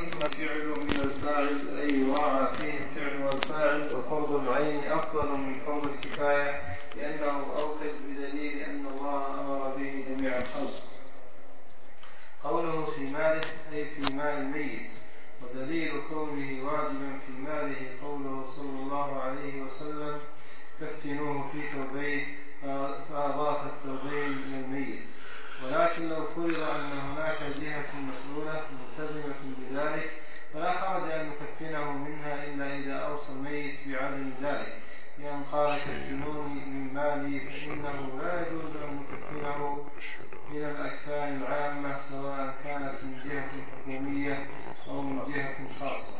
فعل من الفاعل أي يراعى فيه الفعل والفاعل، وفرض العين أفضل من فرض الكفاية لأنه أوكد بدليل أن الله أمر به جميع الخلق. قوله في ماله أي في مال الميت، ودليل كونه واجبا في ماله قوله صلى الله عليه وسلم كفنوه في ثوبين، فأضاف الثوبين إلى الميت. ولكن لو فرض أن هناك جهة مسؤولة ملتزمة بذلك فلا حرج أن نكفنه منها إلا إذا أوصى الميت بعدم ذلك، لأن قال كفنوني من مالي، فإنه لا يجوز أن نكفنه من الأكفان العامة سواء كانت من جهة حكومية أو من جهة خاصة.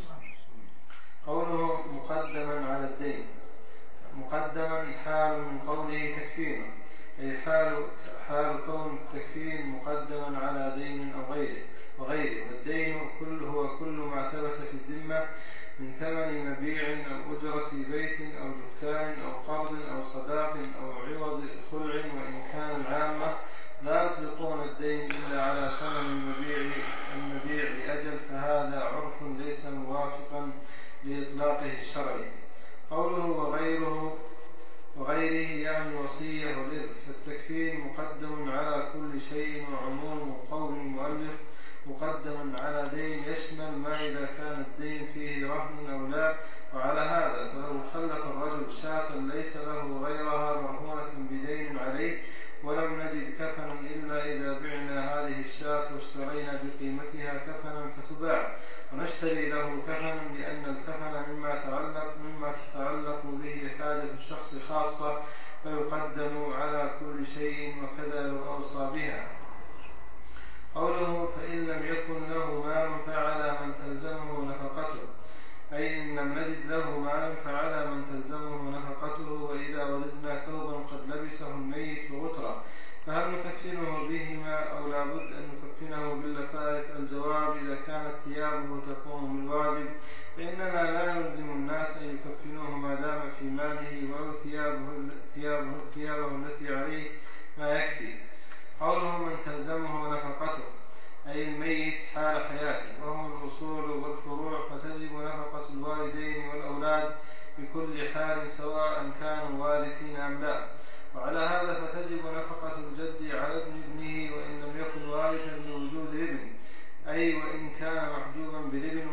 قوله مقدما على الدين، مقدما حال من قوله تكفينه، أي حال كون التكفين مقدما على دين أو غيره. والدين هو كل ما ثبت في الذمة من ثمن مبيع أو أجرة بيت أو دكان أو قرض أو صداق أو عوض خلع. وإن كان العامة لا يطلقون الدين إلا على ثمن المبيع لأجل، فهذا عرف ليس موافقا لإطلاقه الشرعي. قوله وغيره يعني وصية والإرث، فالتكفين مقدم على كل شيء، وعموم قول المؤلف مقدم على دين يشمل ما إذا كان الدين فيه رهن أو لا. وعلى هذا فلو خلف الرجل شاة ليس له غيرها مرهونة بدين عليه ولم نجد كفنا إلا إذا بعنا هذه الشاة واشترينا بقيمتها كفنا فتباع، ونشتري له كفنا، لأن الكفن مما تتعلق به حاجة الشخص خاصة فيقدم على كل شيء، وكذا لو أوصى بها. قوله فإن لم يكن له مال فعلى من تلزمه نفقته، أي إن لم نجد له مال فعلى من تلزمه نفقته. وإذا وجدنا ثوبا قد لبسه الميت وغترة فهل نكفنه بهما أو لا بد أن نكفنه باللفائف؟ الجواب إذا كانت ثيابه تقوم بالواجب فإننا لا نلزم الناس أن يكفنوه ما دام في ماله، ولو ثيابه التي عليه ما يكفي. قوله من تلزمه نفقته أي الميت حال حياته، وهم الأصول والفروع، فتجب نفقة الوالدين والأولاد بكل حال سواء كانوا وارثين أم لا. وعلى هذا فتجب نفقة الجد على ابنه وإن لم يكن وارثا لوجود ابن، أي وإن كان محجوبا بابن.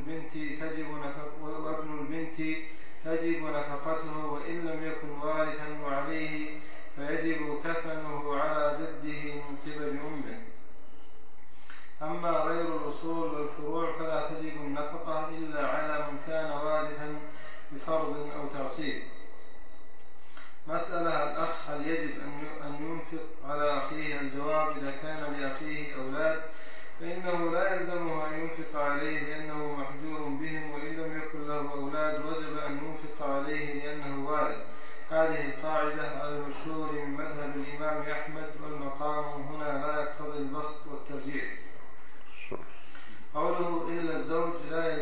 وابن البنت تجب نفقته وإن لم يكن وارثا، وعليه فيجب كفنه على جده من قبل أمه. أما غير الأصول والفروع فلا تجب النفقة إلا على من كان وارثا بفرض أو تعصيب. مسألة الأخ هل يجب أن ينفق على أخيه؟ الجواب إذا كان لأخيه أولاد فإنه لا يلزمه أن ينفق عليه لأنه محجور بهم، وإن لم يكن له أولاد وجب أن ينفق عليه لأنه وارث. هذه القاعدة على المشهور من مذهب الإمام أحمد، والمقام هنا لا يقتضي البسط والترجيح. قوله إلا الزوج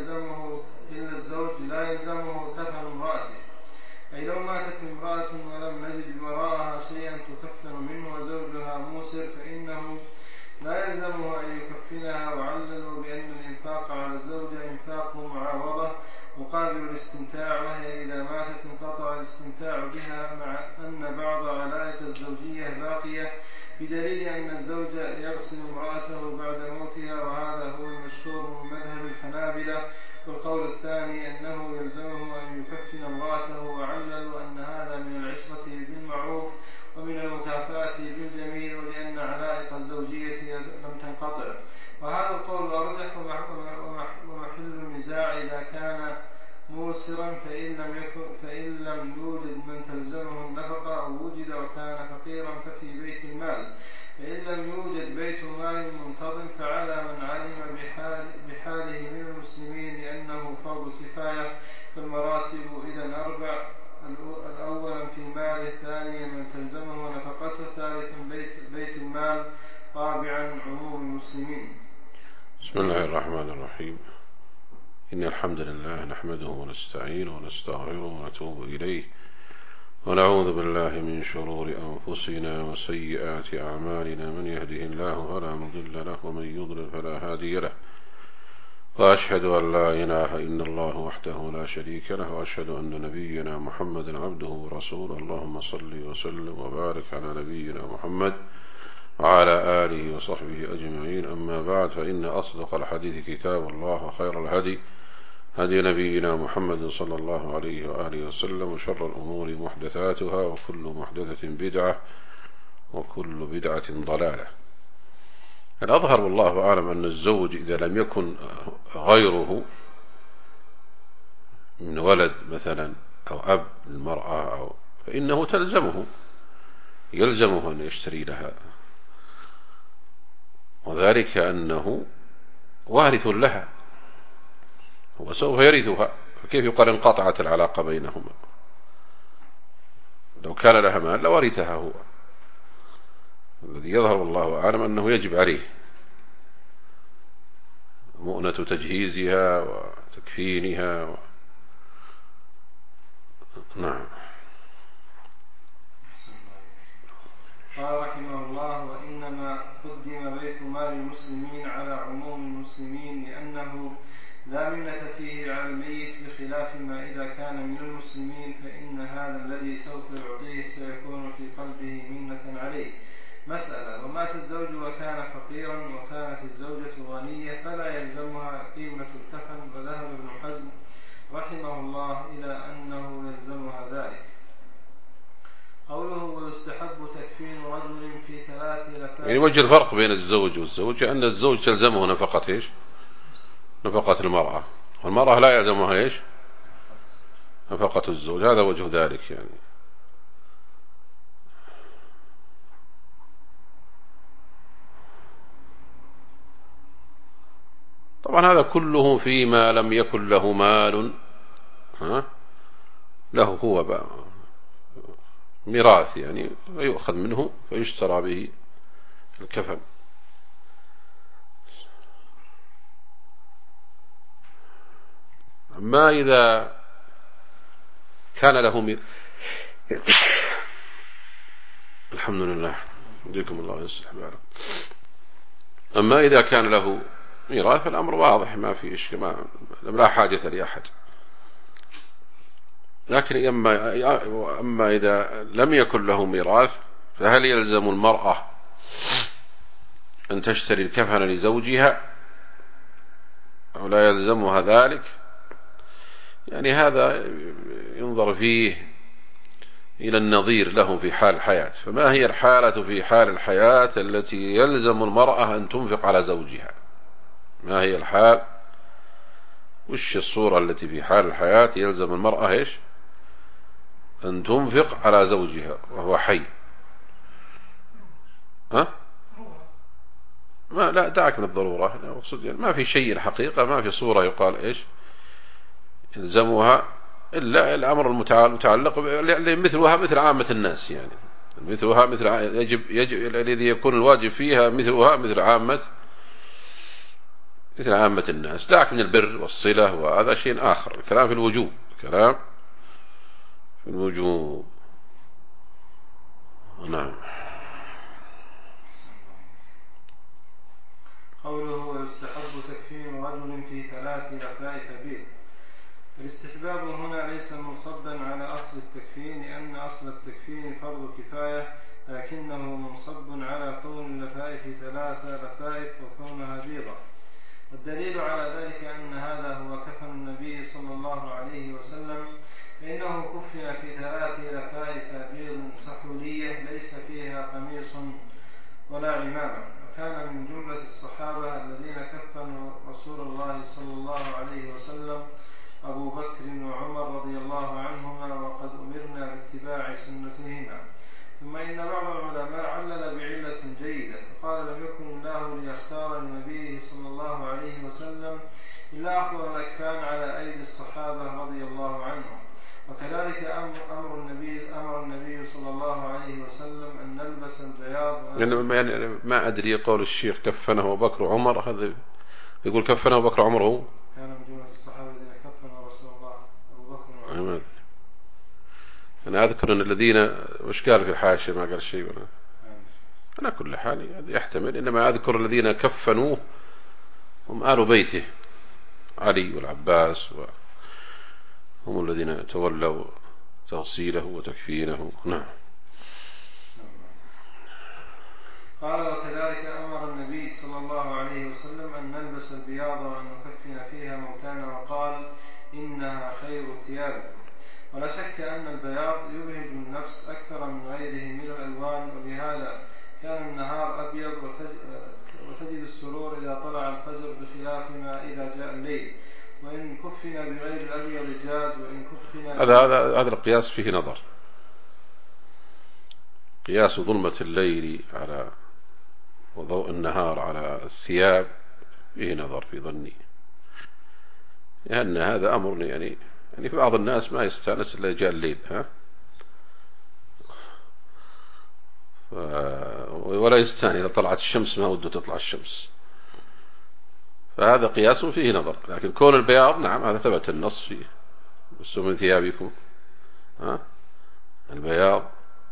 لا يلزمه كفن امرأته، أي لو ماتت امرأة ولم نجد وراءها شيئا تكفن منه وزوجها موسر فإنه لا يلزمه أن يكفنها. وعللوا بأن الإنفاق على الزوجة إنفاق معاوضة مقابل الاستمتاع، وهي إذا ماتت انقطع الاستمتاع بها، مع أن بعض علائق الزوجية باقية، بدليل أن الزوج يغسل امرأته بعد موتها، وهذا هو المشهور من مذهب الحنابلة. والقول الثاني أنه يلزمه أن يكفن امرأته، وعللوا أن هذا من العشرة بالمعروف ومن المكافأة بالجميل، ولأن علائق الزوجية لم تنقطع. وهذا القول أرجح ومحل النزاع إذا كان موسرا، فإن لم يوجد من تلزمه النفقة أو وجد وكان فقيرا ففي بيت المال، فإن لم يوجد بيت مال منتظم فعلى من علم بحاله من المسلمين لأنه فرض كفاية. فالمراتب إذن 4: الأول في ماله، ثانيا من تلزمه نفقته، ثالثا بيت المال، رابعا عموم المسلمين. بسم الله الرحمن الرحيم. إن الحمد لله نحمده ونستعينه ونستغفره ونتوب إليه، ونعوذ بالله من شرور أنفسنا وسيئات أعمالنا، من يهده الله فلا مضل له ومن يضلل فلا هادي له، وأشهد أن لا إله إلا الله وحده لا شريك له، وأشهد أن نبينا محمد عبده ورسوله. اللهم صل وسلم وبارك على نبينا محمد وعلى آله وصحبه أجمعين. أما بعد، فإن أصدق الحديث كتاب الله، وخير الهدي هدي نبينا محمد صلى الله عليه وآله وسلم، وشر الأمور محدثاتها، وكل محدثة بدعة، وكل بدعة ضلالة. الأظهر والله أعلم أن الزوج إذا لم يكن غيره من ولد مثلا أو أب المرأة فإنه يلزمه أن يشتري لها، وذلك أنه وارث لها، هو سوف يرثها، فكيف يقال انقطعت العلاقة بينهما؟ لو كان لها مال لورثها هو. الذي يظهر والله أعلم أنه يجب عليه مؤنة تجهيزها وتكفينها نعم. قال رحمه الله: وإنما قدم بيت مال المسلمين على عموم المسلمين، لأنه لا منة فيه على الميت، بخلاف ما إذا كان من المسلمين، فإن هذا الذي سوف يعطيه سيكون في قلبه منة عليه. مسألة: ومات الزوج وكان فقيرا وكانت الزوجة غنية فلا يلزمها قيمة الكفن، وذهب ابن حزم رحمه الله إلى أنه يلزمها ذلك. قوله: ويستحب تكفين رجل في 3 لفائف. يعني وجه الفرق بين الزوج والزوجة أن الزوج تلزمه نفقة إيش؟ نفقة المرأة، والمرأة لا يلزمها إيش؟ نفقة الزوج. هذا وجه ذلك يعني. طبعا هذا كله فيما لم يكن له مال له هو بقى ميراث يعني، ويؤخذ منه فيشترى به الكفن. أما إذا كان له الحمد لله يجزيكم الله يصلح بالك. أما إذا كان له ميراث فالأمر واضح، ما في إشكال، لا حاجة لأحد. لكن أما إذا لم يكن له ميراث، فهل يلزم المرأة أن تشتري الكفن لزوجها أو لا يلزمها ذلك؟ يعني هذا ينظر فيه إلى النظير له في حال الحياة. فما هي الحالة في حال الحياة التي يلزم المرأة أن تنفق على زوجها؟ ما هي الحال؟ وش الصورة التي في حال الحياة يلزم المرأة إيش؟ أن تنفق على زوجها وهو حي؟ لا دعك من الضرورة، أقصد يعني ما في شيء الحقيقة، ما في صورة يقال إيش يلزمها، إلا الأمر المتعلق مثلها مثل عامة الناس، يعني مثلها مثل يجب الذي يكون الواجب فيها مثلها مثل عامة الناس. دعك من البر والصلة، وهذا شيء آخر. الكلام في الوجوب، كلام في الوجوب. نعم. قوله: ويستحب تكفين رجل في 3 لفائف بيض. الاستحباب هنا ليس منصبا على أصل التكفين، لأن أصل التكفين فرض كفاية، لكنه منصب على كون اللفائف 3 لفائف وكونها بيضة. والدليل على ذلك أن هذا هو كفن النبي صلى الله عليه وسلم، فإنه كفن في 3 لفائف بيض سحولية ليس فيها قميص ولا عمامة. وكان من جملة الصحابة الذين كفنوا رسول الله صلى الله عليه وسلم أبو بكر وعمر رضي الله عنهما، وقد أمرنا باتباع سنتهما. ثم إن بعض العلماء علل بعلة جيدة، فقال: لم يكن الله ليختار لنبيه صلى الله عليه وسلم إلا أفضل الأكفان على أيدي الصحابة رضي الله عنهم. وكذلك أمر النبي صلى الله عليه وسلم أن نلبس البياض. يعني ما أدري قول الشيخ كفنه أبو بكر وعمر، هذا يقول كفنه أبو بكر وعمر، هو كان من جملة الصحابة الذين كفنوا رسول الله أبو بكر وعمر. أنا أذكر أن الذين وش قال في الحاشية، ما قال شيء ولا أنا كل حال يحتمل، إنما أذكر الذين كفنوه هم آل بيته علي والعباس، وهم الذين تولوا تغسيله وتكفينه. نعم. قال: وكذلك أمر النبي صلى الله عليه وسلم أن نلبس البياض وأن نكفن فيها موتانا، وقال: إنها خير ثيابكم. ولا شك أن البياض يبهج النفس أكثر من غيره من الألوان، ولهذا كان النهار أبيض وتجد السرور إذا طلع الفجر، بخلاف ما إذا جاء الليل. وإن كفن بغير الأبيض جاز، وإن كفن هذا القياس فيه نظر. قياس ظلمة الليل على وضوء النهار على الثياب فيه نظر في ظني، لأن هذا أمر يعني في بعض الناس ما يستانس إلا جاء الليل، ولا يستاني إذا طلعت الشمس ما وده تطلع الشمس، فهذا قياس فيه نظر. لكن كون البياض نعم هذا ثبت النص فيه: بسوا من ثيابكم البياض.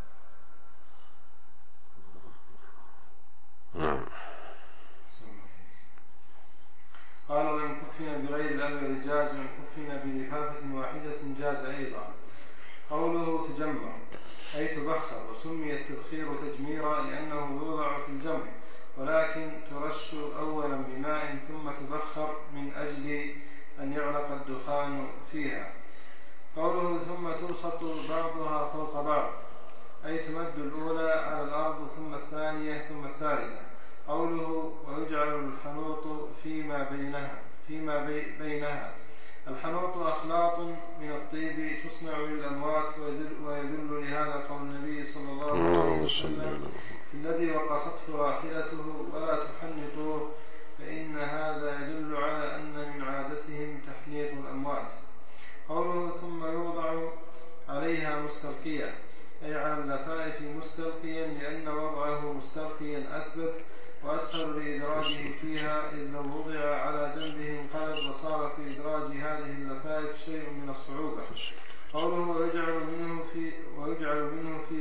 قال: وإن كفن بغير الأبيض جاز، وإن كفن بلفافة واحدة جاز أيضا. قوله تجمر أي تبخر، وسمي التبخير تجميرا لأنه يوضع في الجمر، ولكن ترش أولا بماء ثم تبخر من أجل أن يعلق الدخان فيها. قوله ثم تبسط بعضها فوق بعض أي تمد الأولى على الأرض ثم الثانية ثم الثالثة. قوله ويجعل الحنوط فيما بينها. الحنوط أخلاط من الطيب تصنع للأموات، ويدل لهذا قول النبي صلى الله عليه وسلم: الذي وقصته راحلته ولا تحنطوه، فإن هذا يدل على أن من عادتهم تحنيط الأموات. قوله ثم يوضع عليها مستلقيا أي على اللفائف مستلقيا، لأن وضعه مستلقيا أثبت وأسهل لإدراجه فيها، إذ لو وضع على جنبه انقلب، وصار في إدراج هذه اللفائف شيء من الصعوبة. قوله ويجعل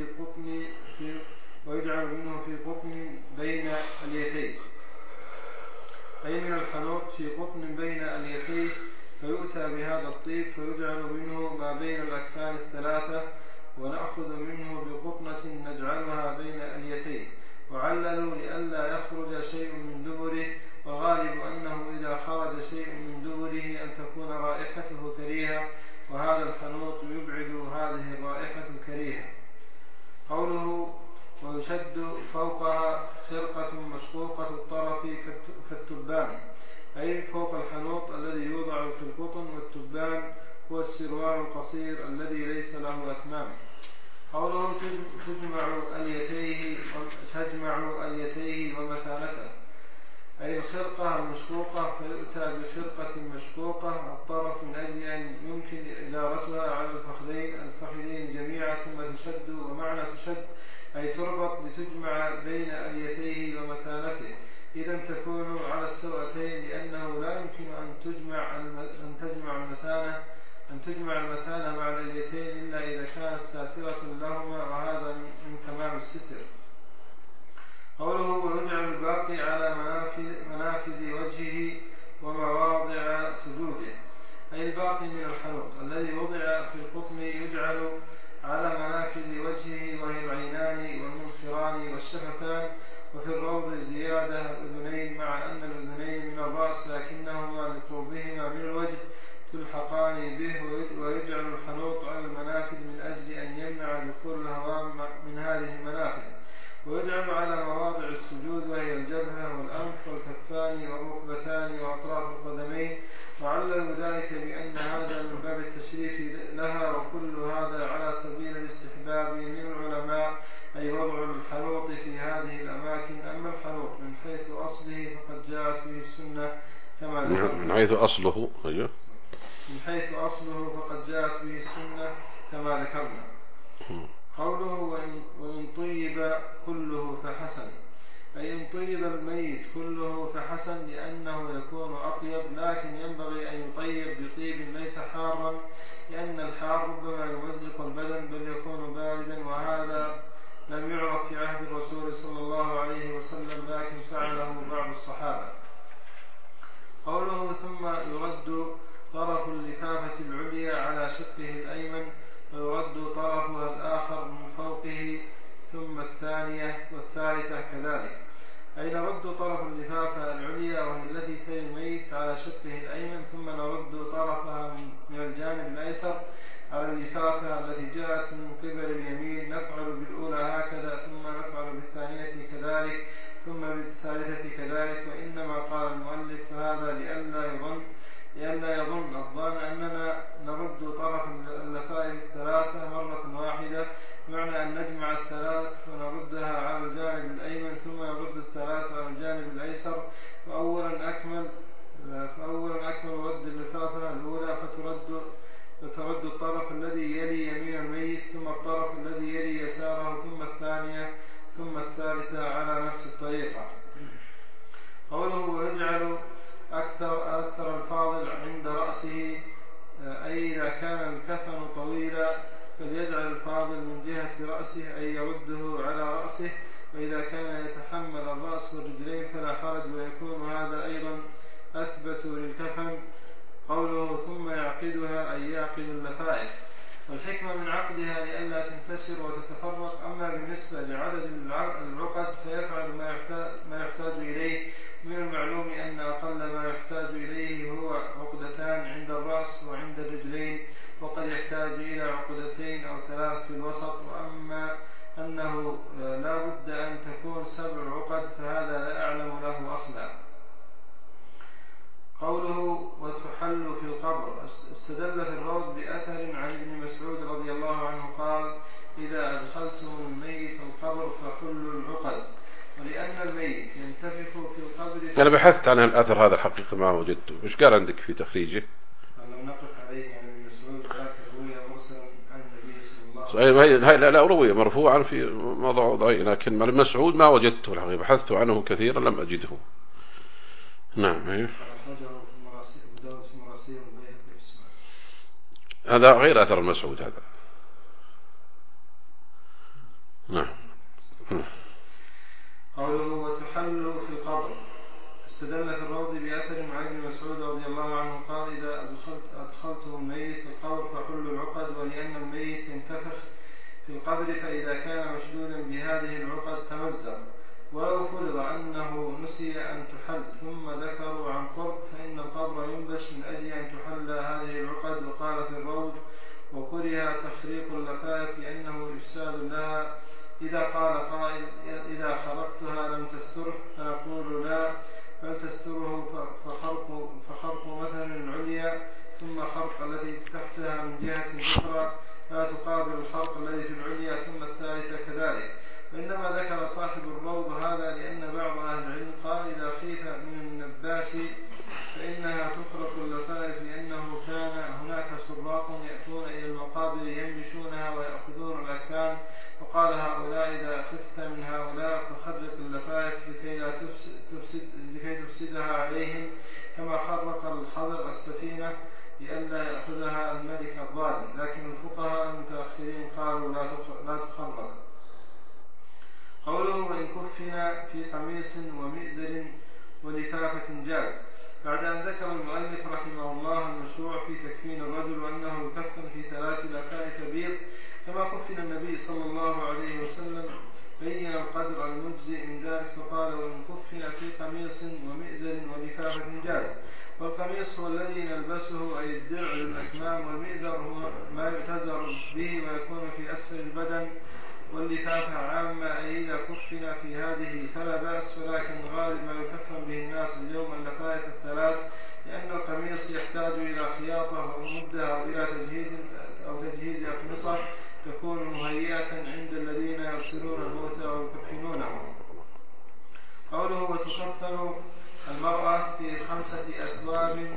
منه في قطن بين اليتين أي من الحنوط في قطن بين اليتين، فيؤتى بهذا الطيب فيجعل منه ما بين الأكفان الثلاثة، ونأخذ منه بقطنة نجعلها بين اليتين. وعللوا لئلا يخرج شيء من دبره، والغالب أنه إذا خرج شيء من دبره أن تكون رائحته كريهة، وهذا الحنوط يبعد هذه الرائحة الكريهة. قوله ويشد فوقها خرقة مشقوقة الطرف كالتبان أي فوق الحنوط الذي يوضع في القطن، والتبان هو السروال القصير الذي ليس له أكمام. قوله تجمع اليتيه ومثانته أي الخرقة المشقوقة، فيؤتى بخرقة مشقوقة الطرف من أجل أن يمكن إدارتها على الفخذين جميعا، ثم تشد. ومعنى تشد أي تربط لتجمع بين اليتيه ومثانته، إذا تكون على السوأتين، لأنه لا يمكن أن تجمع المثانة مع اليتين إلا إذا كانت ساترة لهما، وهذا من تمام الستر. قوله ويجعل الباقي على منافذ وجهه ومواضع سجوده أي الباقي من الحنوط الذي وضع في القطن يجعل على منافذ وجهه، وهي العينان والمنخران والشفتان، وفي الروض زيادة الأذنين، مع أن الأذنين من الرأس لكنهما لقربهما من الوجه تلحقان به. ويجعل الحنوط على المنافذ من أجل أن يمنع دخول الهواء من هذه المنافذ. ويجعل على مواضع السجود، وهي الجبهة والأنف والكفان والركبتان وأطراف القدمين، وعللوا ذلك بأن هذا من باب التشريف لها، وكل هذا على سبيل الاستحباب من العلماء، أي وضع الحنوط في هذه الأماكن. أما الحنوط من حيث أصله فقد جاءت به السنة كما ذكرنا. من حيث أصله فقد جاءت به السنة كما ذكرنا. قوله وإن طيب كله فحسن أي إن طيب الميت كله فحسن، لأنه يكون أطيب، لكن ينبغي أن يطيب بطيب ليس حارا، لأن الحار ربما يمزق البدن بل يكون باردا، وهذا لم يعرف في عهد الرسول صلى الله عليه وسلم، لكن فعله بعض الصحابة. قوله ثم يرد طرف اللفافة العليا على شقه الأيمن ويرد طرفها الآخر من فوقه ثم الثانية والثالثة كذلك، أي نرد طرف اللفافة العليا وهي التي تلي الميت على شقه الأيمن، ثم نرد طرفها من الجانب الأيسر على اللفافة التي جاءت من قبل اليمين. نفعل بالأولى هكذا، ثم نفعل بالثانية كذلك، ثم بالثالثة كذلك. وإنما قال المؤلف فهذا لئلا يظن الظان أننا نرد طرف اللفائف الثلاثة مرة واحدة، بمعنى أن نجمع الثلاث ونردها على الجانب الأيمن ثم نرد الثلاث على الجانب الأيسر. فأولا أكمل رد اللفافة الأولى فترد الطرف الذي يلي يمين الميت، ثم الطرف الذي يلي يساره، ثم الثانية، ثم الثالثة على نفس الطريقة. قوله ويجعل أكثر الفاضل عند رأسه، أي إذا كان الكفن طويلا فليجعل الفاضل من جهة رأسه، أي يرده على رأسه، وإذا كان يتحمل الرأس والرجلين فلا حرج، ويكون هذا أيضا أثبت للكفن. قوله ثم يعقدها، أي يعقد اللفائف، والحكمة من عقدها لئلا تنتشر وتتفرق. أما بالنسبة لعدد العقد فيفعل ما يحتاج إليه. من المعلوم أن أقل ما يحتاج إليه هو عقدتان عند الرأس وعند الرجلين، وقد يحتاج إلى عقدتين أو 3 في الوسط. وأما أنه لا بد أن تكون 7 عقد فهذا لا أعلم له أصلا. قوله وتحل في القبر، استدل في الروض بأثر عن ابن مسعود رضي الله عنه قال إذا أدخلتم الميت القبر فحلوا العقد، ولأن الميت ينتفخ في القبر. أنا بحثت عن الأثر هذا الحقيقة ما وجدته. مش قال عندك في تخريجه؟ لم نقف عليه عن ابن مسعود، ولكن روي مرسلا عن النبي صلى الله عليه وسلم. لا روي مرفوعا في موضع ضعيف، لكن ابن مسعود ما وجدته الحقيقة، بحثت عنه كثيرا لم أجده. نعم. هذا غير أثر المسعود هذا. نعم. قوله وتحل في القبر، استدل في الروض بأثر عن ابن مسعود رضي الله عنه قال إذا أدخلتم الميت القبر فحلوا العقد، ولأن الميت ينتفخ في القبر فإذا كان مشدودا بهذه العقد تمزق. ولو فرض أنه نسي أن تحل ثم ذكروا عن قرب فإن القبر ينبش من أجل أن تحل هذه العقد. وقال في الروض وكره تخريق اللفائف لأنه إفساد لها. إذا قال قائل إذا خرقتها لم تستره، فنقول لا، بل تستره فخرق مثلا العليا ثم خرق التي تحتها من جهة أخرى لا تقابل الخرق الذي في العليا، ثم الثالثة كذلك. وإنما ذكر صاحب الروض هذا لأن بعض أهل العلم قال إذا خيف من النباش فإنها تخرق اللفائف، لأنه كان هناك سراق يأتون إلى المقابر ينبشونها ويأخذون الأكفان، وقال هؤلاء إذا خفت من هؤلاء فخرق اللفائف لكي تفسدها عليهم، كما خرق الخضر السفينة لئلا يأخذها الملك الظالم. لكن الفقهاء المتأخرين قالوا لا تخرق. قوله وإن كفن في قميص ومئزر ولفافة جاز، بعد أن ذكر المؤلف رحمه الله المشروع في تكفين الرجل وأنه يكفن في 3 لفائف بيض كما كفن النبي صلى الله عليه وسلم، بين القدر المجزئ من ذلك فقال وإن كفن في قميص ومئزر ولفافة جاز. والقميص هو الذي نلبسه أي الدرع للأكمام، والمئزر هو ما يؤتزر به ويكون في أسفل البدن، واللفافة عامة أي إذا كفن في هذه فلا بأس، ولكن غالب ما يكفن به الناس اليوم اللفائف 3، لأن القميص يحتاج إلى خياطة ومدة أو إلى تجهيز أقمصة تكون مهيئة عند الذين يغسلون الموتى ويكفنونهم. قوله وتكفن المرأة في 5 أثواب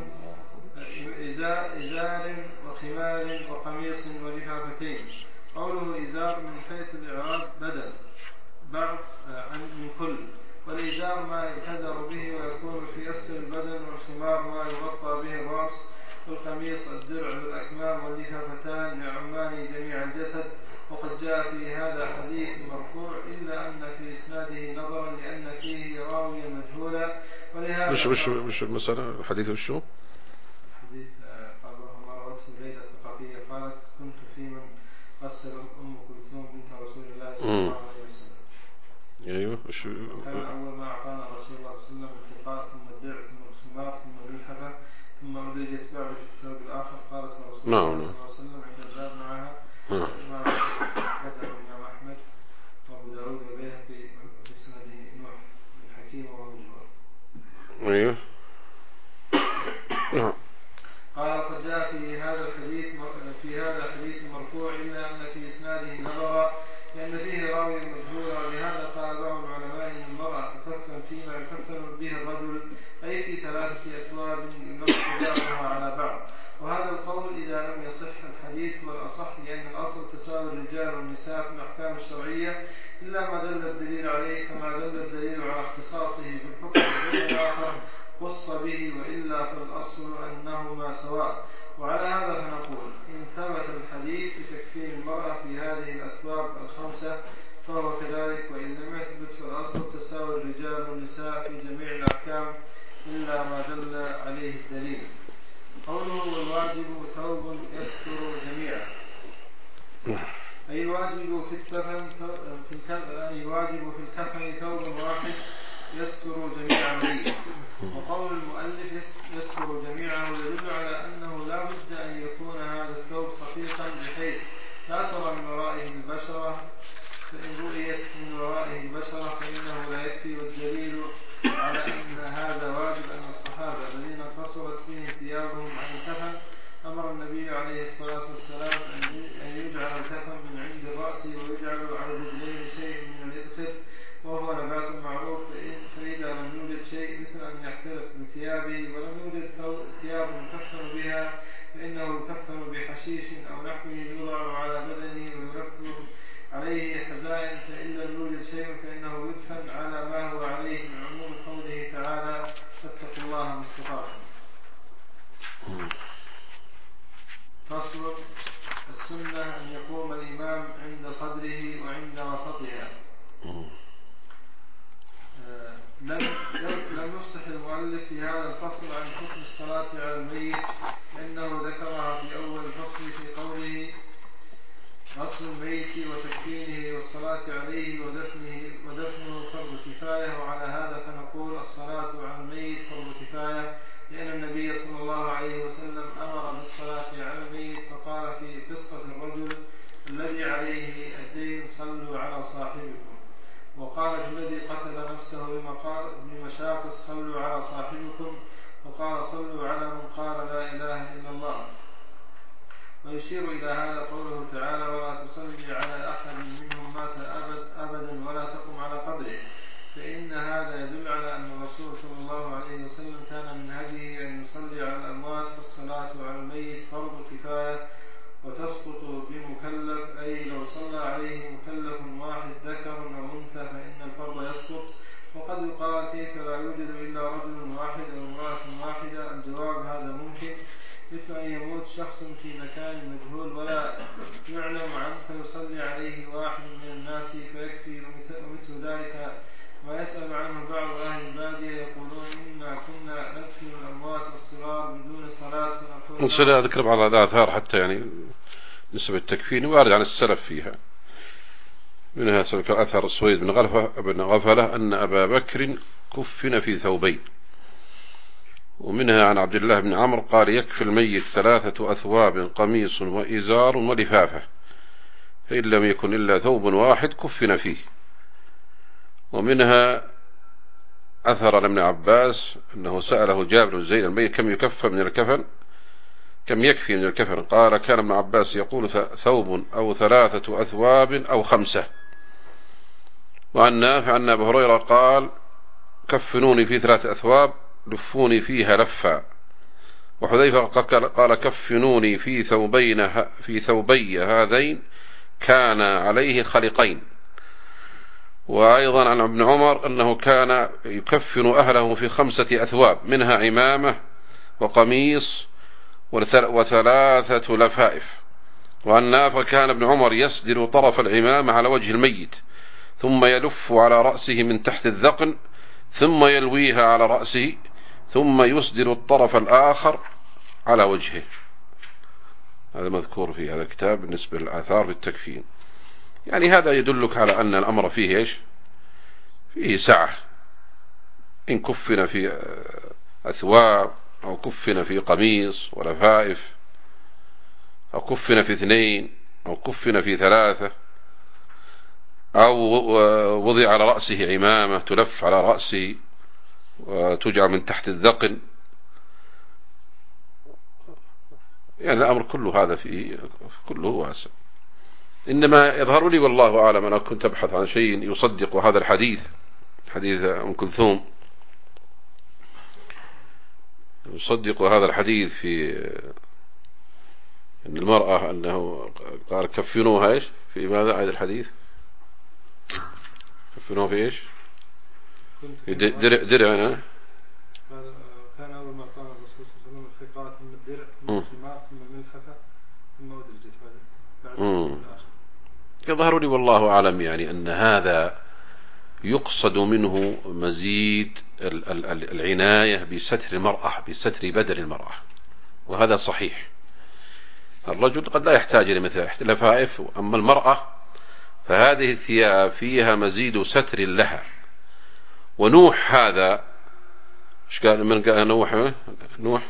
إزار وخمار وقميص ولفافتين. قوله إزار من حيث الإعراب بدل بعض من كل، والإزار ما يؤتزر به ويكون في أسفل البدن، والخمار ما يغطى به الرأس، والقميص الدرع بالأكمام، واللفافتان يعمان جميع الجسد. وقد جاء في هذا حديث مرفوع إلا أن في إسناده نظرا لأن فيه راويا مجهولا. ولهذا وش المسألة الحديث وشو؟ الحديث قال وما روته ليلة الثقفية قالت كنت في من غسل أم كلثوم بنت رسول الله صلى الله عليه وسلم. أيوه. وكان أول ما أعطانا رسول الله صلى الله عليه وسلم التقاء ثم الدرع ثم الخمار ثم الملحفة ثم أدرجت بعد في الثوب الآخر. قالت رسول الله صلى الله عليه وسلم عند الباب معها الإمام الإمام أحمد وأبو داود وبيهقي في سنده نوح بن حكيم وهو مجهول. أيوه. قال قد جاء في هذا الحديث مرفوع إلا أن في إسناده نظرا لأن فيه راوي مجهولا. ولهذا قال بعض العلماء إن المرأة تكفن فيما يكفن به الرجل أي في 3 أثواب يلف بعضها على بعض. وهذا القول إذا لم يصح الحديث والأصح لأن الأصل تساوي الرجال والنساء في الأحكام الشرعية إلا ما دل الدليل عليه. فما دل الدليل على اختصاصه بالحكم دون الآخر خص به وإلا فالأصل أنهما سواء. وعلى هذا فنقول إن ثبت الحديث بتكفين المرأة في هذه الأثواب 5 فهو كذلك، وإن لم يثبت فالأصل تساوي الرجال والنساء في جميع الأحكام إلا ما دل عليه الدليل. قوله والواجب ثوب يستر جميعا أي الواجب في الكفن ثوب واحد يستر جميع الميت. وقول المؤلف يستر جميعه يدل على أنه لا بد أن يكون هذا الثوب صفيقا بحيث لا ترى من ورائه البشرة، فإن رؤيت من ورائه البشرة فإنه لا يكفي. والدليل على أن هذا واجب أن الصحابة الذين قصرت فيهم ثيابهم عن الكفن أمر النبي عليه الصلاة والسلام أن يجعل الكفن من عند الرأس ويجعل على الرجلين شيء من الإذخر وهو نبات معروف. فإذا لم يوجد شيء مثل أن يحترق بثيابه ولم يوجد ثياب يكفن بها فإنه يكفن بحشيش أو نحوه يوضع على بدنه ويركب عليه حزائم. فإن لم يوجد شيء فإنه يدفن على ما هو عليه من عموم قوله تعالى فاتقوا الله ما استطعتم. فصل. السنة أن يقوم الإمام عند صدره وعند وسطها. لم يفصح المؤلف في هذا الفصل عن حكم الصلاة على الميت لأنه ذكرها في أول الفصل في قوله غسل الميت وتكفينه والصلاة عليه ودفنه فرض كفاية. وعلى هذا فنقول الصلاة على الميت فرض كفاية لأن النبي صلى الله عليه وسلم أمر بالصلاة على الميت فقال في قصة الرجل الذي عليه الدين صلوا على صاحبكم، وقال في الذي قتل نفسه بمشاقص صلوا على صاحبكم، وقال صلوا على من قال لا إله إلا الله. ويشير إلى هذا قوله تعالى ولا تصلي على أحد منهم مات أبدا ولا تقم على قبره. فإن هذا يدل على أن الرسول صلى الله عليه وسلم كان من هديه أن يصلي على الأموات. فالصلاة على الميت فرض كفاية وتسقط بمكلف، أي لو صلى عليه مكلف واحد ذكر أو أنثى فإن الفرض يسقط. وقد يقال كيف لا يوجد إلا رجل واحد أو امرأة واحدة؟ الجواب هذا ممكن، مثل أن يموت شخص في مكان مجهول ولا يعلم عنه فيصلي عليه واحد من الناس فيكفي. ومثل ذلك ما يسأل عنه بعض أهل البادية يقولون إنا كنا ندفن الأموات الصغار بدون صلاة فنقول نصلي أذكر بعض الآثار حتى يعني نسبة التكفين وارد عن السلف فيها. منها أثر السويد بن غفلة أن أبا بكر كفن في ثوبين. ومنها عن عبد الله بن عمرو قال يكفي الميت 3 أثواب قميص وإزار ولفافة، فإن لم يكن إلا ثوب واحد كفن فيه. ومنها أثر ابن عباس أنه سأله جابر بن زيد الميت كم يكفي من الكفن، قال كان ابن عباس يقول 2 أو 3 أثواب أو 5. وعن نافع أن أبا هريرة قال كفنوني في 3 أثواب لفوني فيها لفا. وحذيفة قال كفنوني في ثوبي هذين كان عليه خلقين. وأيضا عن ابن عمر أنه كان يكفن أهله في 5 أثواب منها عمامة وقميص و3 لفائف. وأن نافع كان ابن عمر يسدل طرف العمامة على وجه الميت ثم يلف على رأسه من تحت الذقن ثم يلويها على رأسه ثم يسدل الطرف الآخر على وجهه. هذا مذكور في هذا الكتاب بالنسبة للآثار في التكفين. يعني هذا يدلك على أن الأمر فيه إيش؟ فيه سعة، إن كفن في أثواب أو كفن في قميص ولفائف أو كفن في 2 أو كفن في 3 أو وضع على رأسه عمامة تلف على رأسه وتجعل من تحت الذقن، يعني الأمر كله هذا فيه كله واسع. إنما يظهر لي والله أعلم، أنا كنت أبحث عن شيء يصدق هذا الحديث، حديث أم كلثوم، يصدق هذا الحديث في أن المرأة أنه قال كفنوها إيش في ماذا عيد الحديث؟ كفنوها في إيش؟ في درعنا. كان أول ما قام الرسول صلى الله عليه وسلم الحقاء ثم الدرع ثم الخمار ثم الملحفة ثم أدرجت بعد يظهر لي والله أعلم يعني أن هذا يقصد منه مزيد العناية بستر المرأة، بستر بدن المرأة، وهذا صحيح. الرجل قد لا يحتاج إلى مثل لفائف، أما المرأة فهذه الثياب فيها مزيد ستر لها. ونوح هذا ايش قال؟ من قال نوح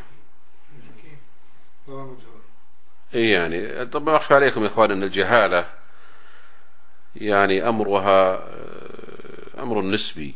يعني طبعا أخفى عليكم يا إخوان أن الجهالة يعني أمرها أمر نسبي،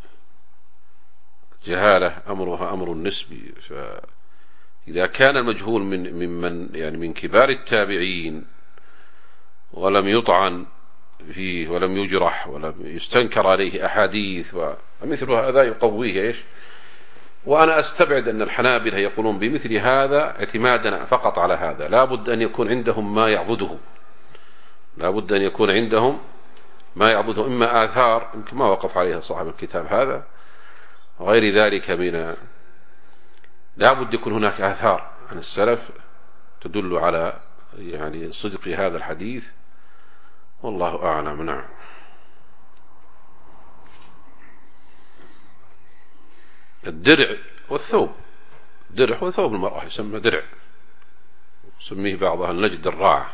جهالة أمرها أمر نسبي. فإذا كان المجهول ممن يعني من كبار التابعين ولم يطعن فيه ولم يجرح ولم يستنكر عليه أحاديث ومثل هذا يقويه إيش. وأنا أستبعد أن الحنابلة يقولون بمثل هذا اعتمادا فقط على هذا، لا بد أن يكون عندهم ما يعضده، لا بد أن يكون عندهم ما يعضده، إما آثار يمكن ما وقف عليها صاحب الكتاب هذا وغير ذلك من، لا بد يكون هناك آثار عن السلف تدل على يعني صدق هذا الحديث، والله أعلم. نعم. الدرع والثوب، درع هو ثوب المرأة يسمى درع، يسميه بعضها النجد الراعة.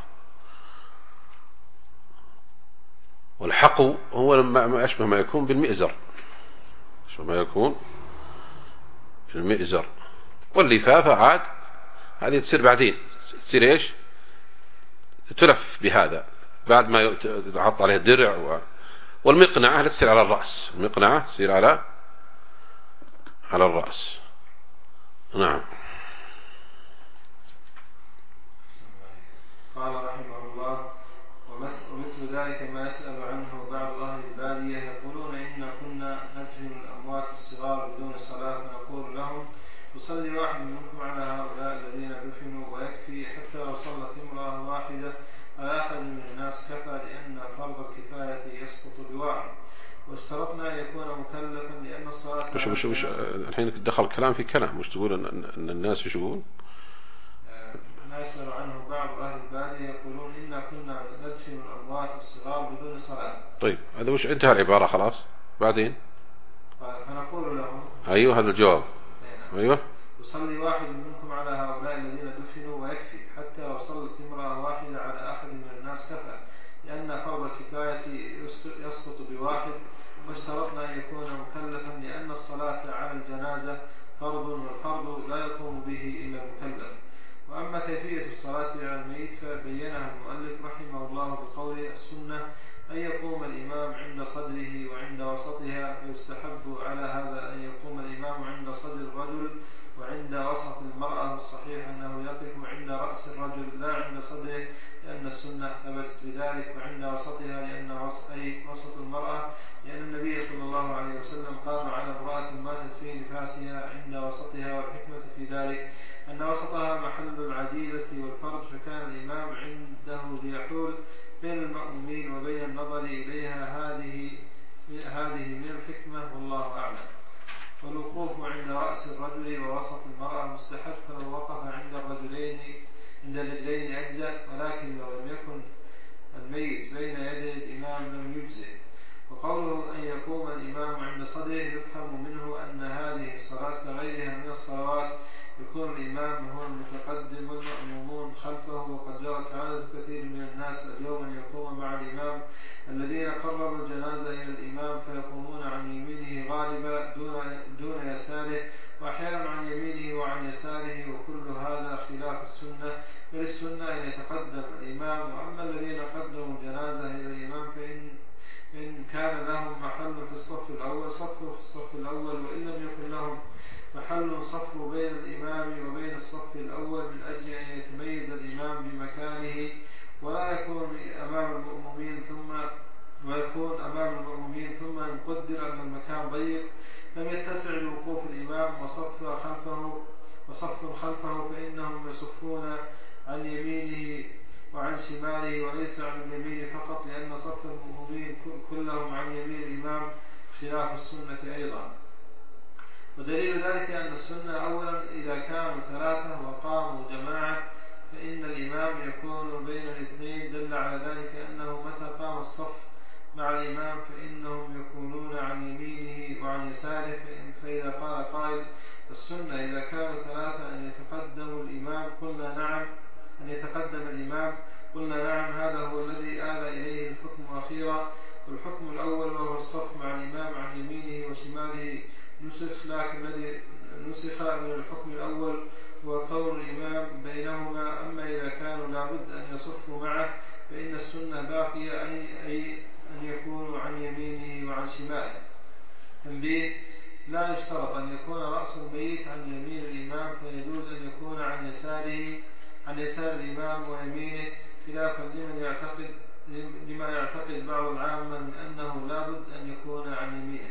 والحقو هو ما أشبه ما يكون بالمئزر، أشبه ما يكون بالمئزر. واللفافة عاد هذه تصير بعدين، تصير إيش؟ تلف بهذا بعد ما يحط عليه الدرع. والمقنعة تصير على الرأس، المقنعة تصير على الرأس. نعم. قال رحمه الله: ومثل ذلك ما يسأل عنه بعض أهل البادية يقولون إنا كنا ندفن الأموات الصغار بدون صلاة، فنقول لهم: يصلي واحد منكم على هؤلاء الذين دفنوا ويكفي، حتى لو صلت امرأة واحدة على أحد من الناس كفى، لأن فرض الكفاية يسقط بواحد. واشترطنا أن يكون مكلفا لأن الصلاة وش الحين دخل كلام في كلام، وش تقول أن الناس وش يقول؟ ما يسأل عنه بعض أهل البادية يقولون إنا كنا ندفن الأموات الصغار بدون صلاة. طيب هذا وش انتهى العبارة خلاص بعدين؟ فنقول لهم: أيوه هذا الجواب. أيوه: يصلي واحد منكم على هؤلاء الذين دفنوا ويكفي، حتى لو صلت امرأة واحدة على أحد من الناس كفى، لأن فرض الكفاية يسقط بواحد. واشترطنا أن يكون مكلفا لأن الصلاة على الجنازة فرض، والفرض لا يقوم به إلا المكلف. وأما كيفية الصلاة على الميت فبينها المؤلف رحمه الله بقوله: السنة أن يقوم الإمام عند صدره وعند وسطها، فيستحب على هذا أن يقوم الإمام عند صدر الرجل وعند وسط المرأة، والصحيح أنه يقف عند رأس الرجل لا عند صدره، لأن السنة ثبتت بذلك، وعند وسطها لأن أي وسط المرأة، لأن النبي صلى الله عليه وسلم قام على امرأة ماتت في نفاسها عند وسطها، والحكمة في ذلك أن وسطها محل العجيزة والفرج، فكان الإمام عنده ليحول بين المأمومين وبين النظر إليها، هذه من الحكمة، والله أعلم. والوقوف عند رأس الرجل ووسط المرأة مستحب، فلو وقف عند الرجلين أجزاء، ولكن لو الناس اليوم أن يقوم مع الإمام الذين قربوا الجنازة إلى الإمام فيقومون عن يمينه غالبا دون يساره، وأحيانا عن يمينه وعن يساره، وكل هذا خلاف السنة، بل السنة أن يتقدم الإمام. وأما الذين قدموا الجنازة إلى الإمام فإن كان لهم محل في الصف الأول صفوا في الصف الأول، وإن لم يكن لهم محل صفوا بين الإمام وبين الصف الأول، من أجل أن يتميز الإمام بمكانه ولا يكون أمام المأمومين، ثم إن قدر أن المكان ضيق لم يتسع لوقوف الإمام وصف خلفه فإنهم يصفون عن يمينه وعن شماله وليس عن اليمين فقط، لأن صف المأمومين كلهم عن يمين الإمام خلاف السنة أيضا. ودليل ذلك أن السنة أولا إذا كانوا 3 وقاموا جماعة فإن الإمام يكون بين الاثنين، دل على ذلك أنه متى قام الصف مع الإمام فإنهم يكونون عن يمينه وعن يساره. فإذا قال قائل السنة إذا كانوا 3 أن يتقدم الإمام قلنا نعم، هذا هو الذي آل إليه الحكم أخيرا. والحكم الأول وهو الصف مع الإمام عن يمينه وشماله نسخ، لكن الذي نسخ من الحكم الأول وكون الإمام بينهما. أما إذا كانوا لابد أن يصفوا معه فإن السنة باقية، أي أن يكونوا عن يمينه وعن شماله. تنبيه: لا يشترط أن يكون رأس الميت عن يمين الإمام، فيجوز أن يكون عن يسار الإمام ويمينه، خلافا لما يعتقد بعض العامة من أنه لابد أن يكون عن يمينه.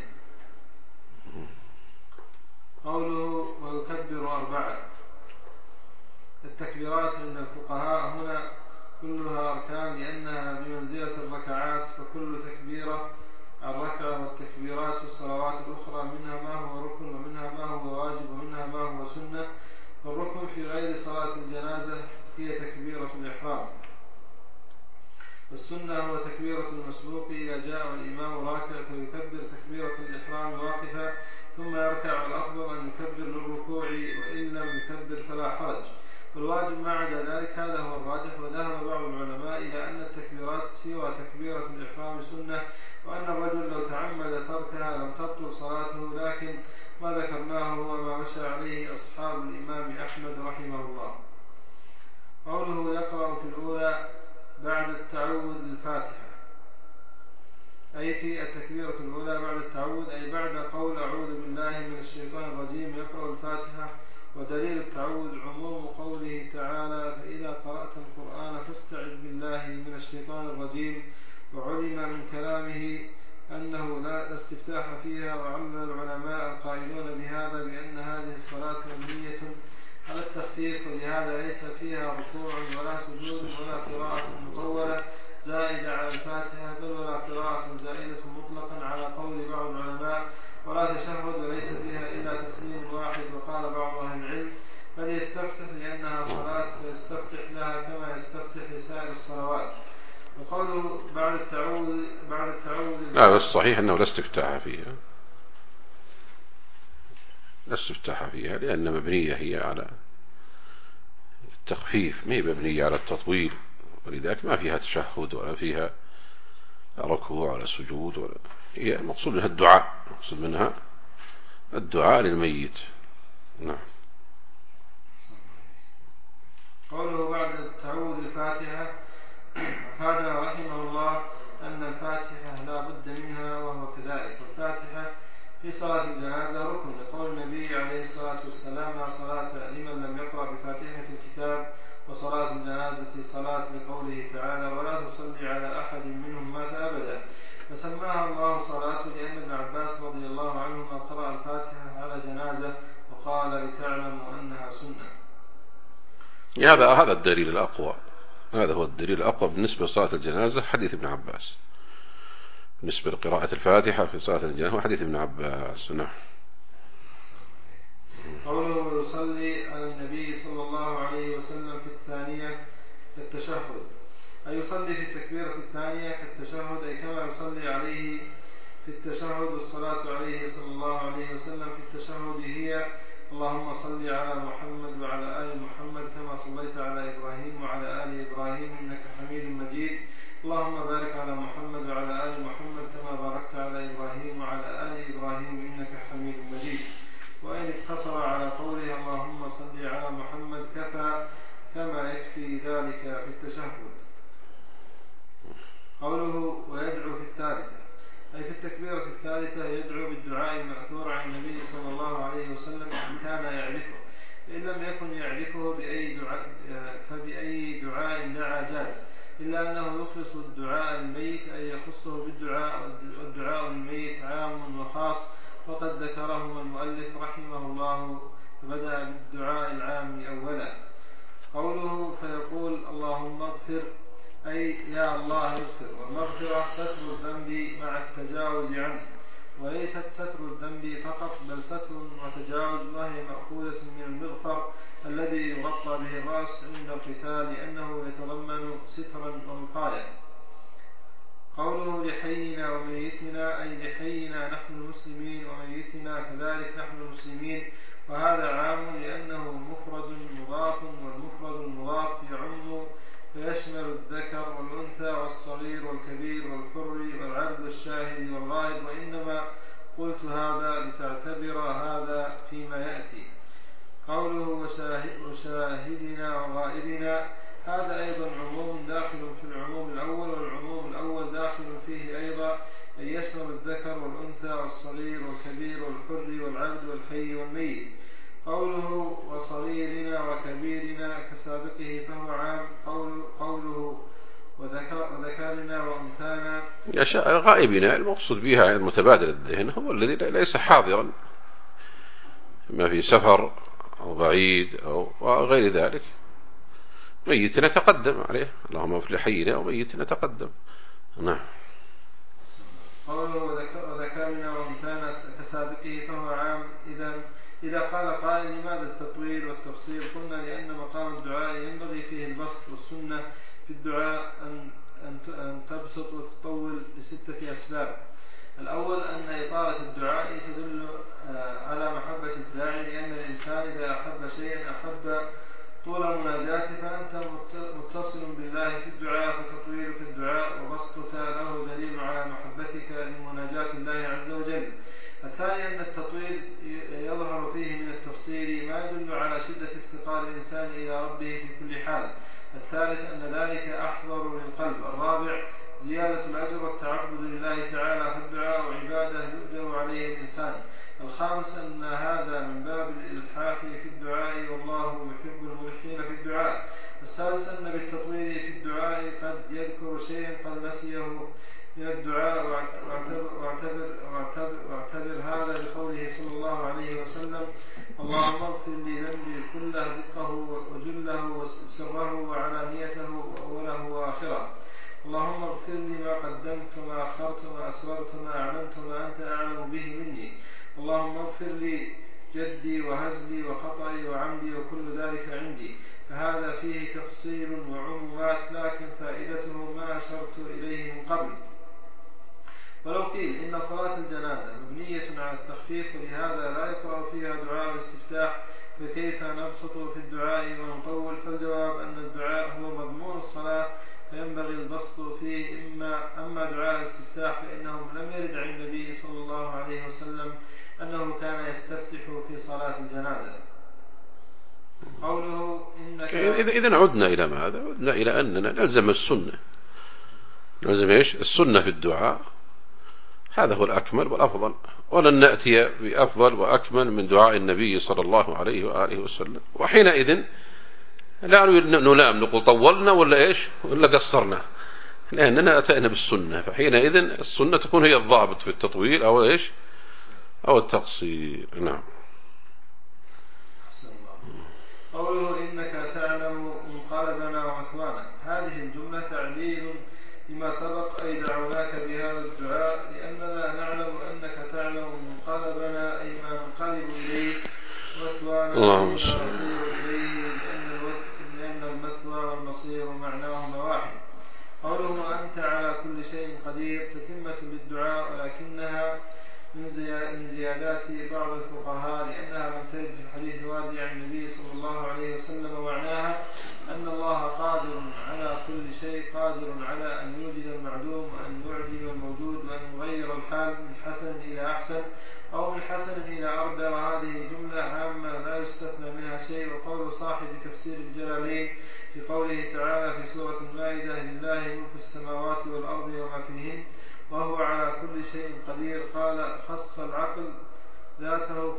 قوله ويكبر 4. التكبيرات عند الفقهاء هنا كلها أركان لأنها بمنزلة الركعات، فكل تكبيرة عن ركعة، والتكبيرات في الصلوات الأخرى منها ما هو ركن ومنها ما هو واجب ومنها ما هو سنة. فالركن في غير صلاة الجنازة هي تكبيرة الإحرام، والسنة هو تكبيرة المسبوق إذا جاء الإمام راكع فيكبر تكبيرة الإحرام واقفا ثم يركع، والأفضل أن يكبر للركوع، وإن لم يكبر فلا حرج. والواجب ما عدا ذلك هذا هو الراجح. وذهب بعض العلماء إلى أن التكبيرات سوى تكبيرة الإحرام سنة، وأن الرجل لو تعمد تركها لم تبطل صلاته، لكن ما ذكرناه هو ما مشى عليه أصحاب الإمام أحمد رحمه الله. قوله يقرأ في الأولى بعد التعوذ الفاتحة، أي في التكبيرة الأولى بعد التعوذ، أي بعد قول أعوذ بالله من الشيطان الرجيم يقرأ الفاتحة. ودليل التعوذ عموم قوله تعالى فإذا قرأت القرآن فاستعذ بالله من الشيطان الرجيم. وعلم من كلامه أنه لا استفتاح فيها، وعلل العلماء القائلون بهذا بأن هذه الصلاة مبنية على التخفيف، ولهذا ليس فيها ركوع ولا سجود ولا قراءة مطولة زائدة على الفاتحة، بل ولا قراءة زائدة مطلقا على قول بعض العلماء، ولا تشهد وليس فيها إلا تسليم واحد. وقال بعض أهل العلم بل يستفتح لأنها صلاة فيستفتح لها كما يستفتح لسائر الصلوات. وقوله بعد التعوذ لا، بس صحيح أنه لا استفتاح فيها لأن مبنية هي على التخفيف، ما هي مبنية على التطويل، ولذلك ما فيها تشهد ولا فيها ركوع ولا سجود هي المقصود منها الدعاء للميت. نعم. قوله بعد التعوذ الفاتحة، هذا رحمه الله أن الفاتحة لا بد منها وهو كذلك. والفاتحة في صلاة الجنازة ركن، لقول النبي عليه الصلاة والسلام لا صلاة لمن لم يقرأ بفاتحة الكتاب. وصلاة الجنازة صلاة لقوله تعالى ولا تصلي على أحد منهم مات أبدا، فسماها الله صلاة لأن ابن عباس رضي الله عنهما قرأ الفاتحة على جنازة وقال لتعلموا أنها سنة. هذا الدليل الأقوى، هذا هو الدليل الأقوى بالنسبة لصلاة الجنازة، حديث ابن عباس. بالنسبة لقراءة الفاتحة في صلاة الجنازة حديث ابن عباس. نعم. قوله يصلي على النبي صلى الله عليه وسلم في الثانية كالتشهد، أي يصلي في التكبيرة الثانية كالتشهد، أي كما يصلي عليه في التشهد. والصلاة عليه صلى الله عليه وسلم في التشهد هي اللهم صل على محمد وعلى آل محمد كما صليت على إبراهيم وعلى آل إبراهيم إنك حميد مجيد. محمد كفى كما يكفي ذلك في التشهد. قوله ويدعو في الثالثة، أي في التكبيرة الثالثة يدعو بالدعاء المأثور عن النبي صلى الله عليه وسلم إن كان يعرفه، فإن لم يكن يعرفه فبأي دعاء دعا جاز، إلا أنه يخلص الدعاء للميت أي يخصه بالدعاء، والدعاء للميت عام وخاص، وقد ذكرهما المؤلف رحمه الله فبدأ بالدعاء العام أولا. قوله فيقول اللهم اغفر، أي يا الله اغفر، والمغفرة ستر الذنب مع التجاوز عنه، وليست ستر الذنب فقط بل ستر وتجاوز، وهي مأخوذة من المغفر الذي يغطى به الرأس عند القتال لأنه يتضمن سترا ووقاية. قوله لحينا وميتنا، أي لحينا نحن المسلمين وميتنا كذلك نحن المسلمين، وهذا عام لأنه مفرد مضاف، والمفرد المضاف يعم فيشمل الذكر والأنثى والصغير والكبير والحر والعبد والشاهد والغائب، وإنما قلت هذا لتعتبر هذا فيما يأتي. قوله وشاهدنا وغائبنا، هذا أيضا عموم داخل في العموم الأول، والعموم الأول داخل فيه أيضا، أن يشمل الذكر والأنثى والصغير والكبير والحر والعبد والحي والميت. قوله وصغيرنا وكبيرنا كسابقه فهو عام. قوله وذكرنا وأنثانا، غائبنا المقصود بها المتبادل الذهن هو الذي ليس حاضرا، ما في سفر أو بعيد أو غير ذلك. ميتنا تقدم عليه، اللهم اغفر لحينا وميتنا تقدم. نعم. قوله وذكرنا وأنثانا كسابقه فهو عام. إذا قال قائل لماذا التطويل والتفصيل؟ قلنا لأن مقام الدعاء ينبغي فيه البسط، والسنة في الدعاء أن تبسط وتطول ل6 أسباب. الأول أن إطالة الدعاء تدل على محبة الداعي، لأن الإنسان إذا أحب شيئا أحب طول مناجاته، فأنت متصل بالله في الدعاء، فتطويلك الدعاء وبسطك له دليل على محبتك لمناجاة الله عز وجل. الثاني أن التطويل يظهر فيه من التفصيل ما يدل على شدة افتقار الإنسان إلى ربه في كل حال. الثالث أن ذلك أحضر للقلب. الرابع زيادة الأجر والتعبد لله تعالى، فالدعاء عبادة يؤجر عليه الإنسان. الخامس أن هذا من باب الإلحاح في الدعاء، والله يحب الملحين في الدعاء. السادس أن بالتطويل في الدعاء قد يذكر شيئا قد نسيه من الدعاء، واعتبر هذا لقوله صلى الله عليه وسلم اللهم اغفر لي ذنبي كله دقه وجله وسره وعلانيته وأوله وآخره. اللهم اغفر لي ما قدمت وما أخرت وما أسررت وما أعلنت وما أنت أعلم به مني. اللهم اغفر لي جدي وهزلي وخطئي وعمدي وكل ذلك عندي. فهذا فيه تفصيل وعمومات، لكن فائدته ما أشرت إليه من قبل. ولو قيل إن صلاة الجنازة مبنية على التخفيف ولهذا لا يقرأ فيها دعاء الاستفتاح، فكيف نبسط في الدعاء ونطول؟ فالجواب أن الدعاء هو مضمون الصلاة، فينبغي البسط فيه. أما دعاء الاستفتاح فإنه لم يرد عن النبي صلى الله عليه وسلم أنه كان يستفتح في صلاة الجنازة. قوله إنك إذن عدنا إلى ماذا؟ عدنا إلى أننا نلزم السنة. نلزم إيش؟ السنة في الدعاء، هذا هو الأكمل والأفضل، ولن نأتي بأفضل وأكمل من دعاء النبي صلى الله عليه وآله وسلم. وحينئذ لا نلام نقول طولنا ولا إيش ولا قصرنا، لأننا أتينا بالسنة، فحينئذ السنة تكون هي الضابط في التطويل أو إيش أو التقصير. نعم. قوله إنك تعلم منقلبنا ومثوانا، هذه الجملة تعليل لما سبق، أي دعوناك بهذا الدعاء لأننا نعلم أنك تعلم منقلبنا، أي ما ننقلب إليه، ومثوانا أي ما نصير إليه، لأن المثوى والمصير معناهما واحد. قوله أنت على كل شيء قدير تتمة للدعاء، ولكنها من زيادات بعض الفقهاء، لأنها لم ترد في الحديث الوارد عن النبي صلى الله عليه وسلم، ومعناها أن الله قادر على كل شيء، قادر على أن يوجد المعدوم وأن يعدم الموجود وأن يغير الحال من حسن إلى أحسن أو من حسن إلى أردى. وهذه جملة عامة لا يستثنى منها شيء. وقول صاحب تفسير الجلالين في قوله تعالى في سورة المائدة لله ملك السماوات والأرض وما فيهن وهو على كل شيء قدير، قال خص العقل ذاته